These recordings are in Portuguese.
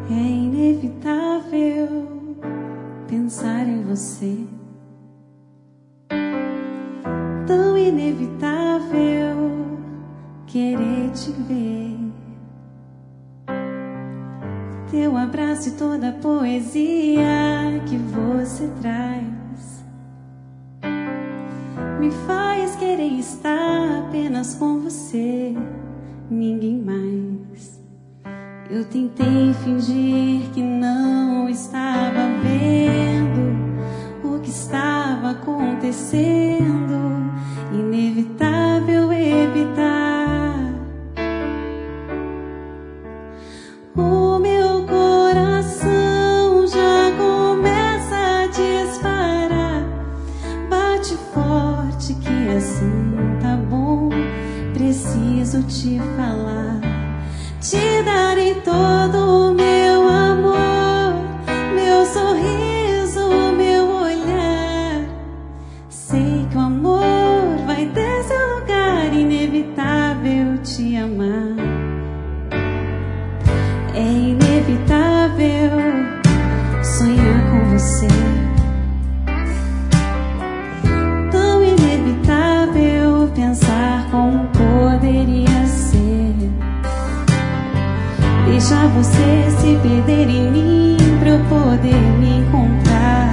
É inevitável pensar em você, tão inevitável querer te ver. Teu abraço e toda a poesia que você traz me faz querer estar apenas com você, ninguém mais. Eu tentei fingir que não estava vendo o que estava acontecendo. Inevitável evitar. O meu coração já começa a disparar. Bate forte que assim tá bom. Preciso te falar. Te darei todo o meu amor, meu sorriso, meu olhar. Sei que o amor vai ter seu lugar, inevitável te amar. É inevitável sonhar com você, tão inevitável pensar como poderia ser. Deixar você se perder em mim pra eu poder me encontrar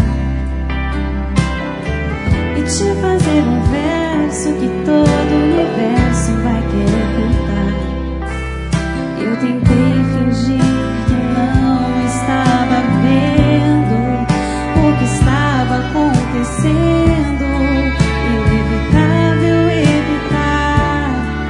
e te fazer um verso que todo o universo vai querer cantar. Eu tentei fingir que não estava vendo o que estava acontecendo. Inevitável evitar.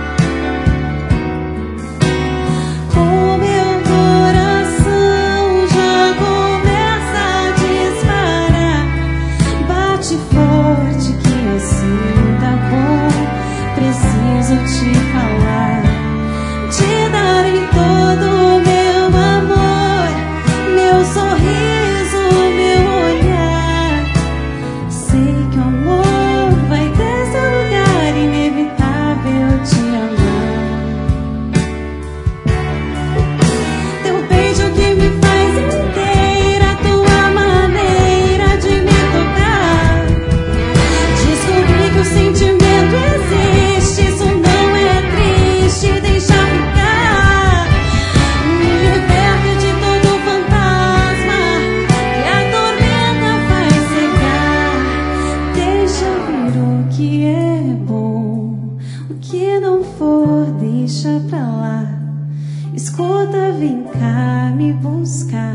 O meu coração já começa a disparar. Bate forte que assim tá bom. Preciso te falar. Te darei todo o meu amor, meu sorriso, meu olhar. Sei que o amor vai ter seu lugar, inevitável te amar. Teu beijo que me faz inteira, tua maneira de me tocar. Descobri que o sentimento existe, isso não é triste, deixa ficar. Me liberte de todo fantasma que a tormenta faz cegar. Deixa vir o que é bom, o que não for deixa pra lá. Escuta, vem cá me buscar.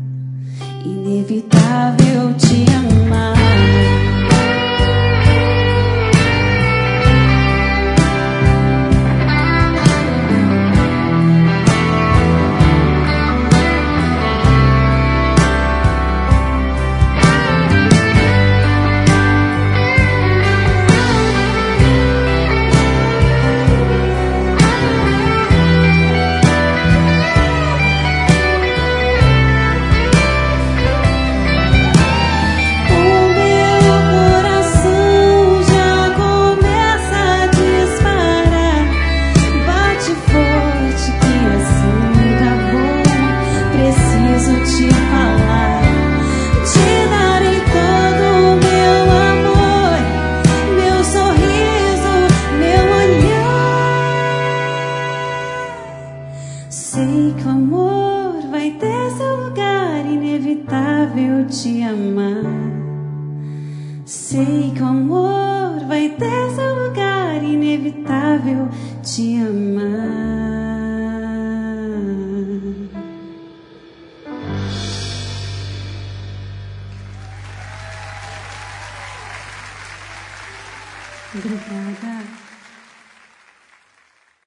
Inevitável te amar. Te falar, te darei todo o meu amor, meu sorriso, meu olhar. Sei que o amor vai ter seu lugar, inevitável te amar. Sei que o amor vai ter seu lugar, inevitável te amar. Obrigada.